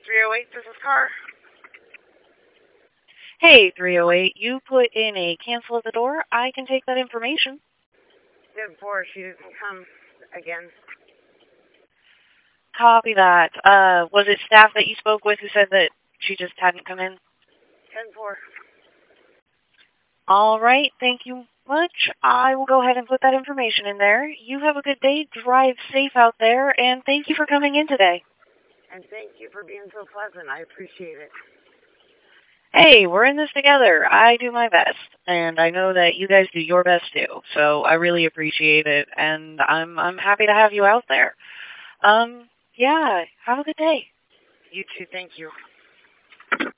308, this is Car. Hey, 308, you put in a cancel at the door. I can take that information. Did 4, she didn't come again. Copy that. Was it staff that you spoke with who said that she just hadn't come in? 10-4. All right, thank you much. I will go ahead and put that information in there. You have a good day. Drive safe out there, and thank you for coming in today. And thank you for being so pleasant. I appreciate it. Hey, we're in this together. I do my best, and I know that you guys do your best too. So I really appreciate it, and I'm happy to have you out there. Yeah, have a good day. You too, thank you.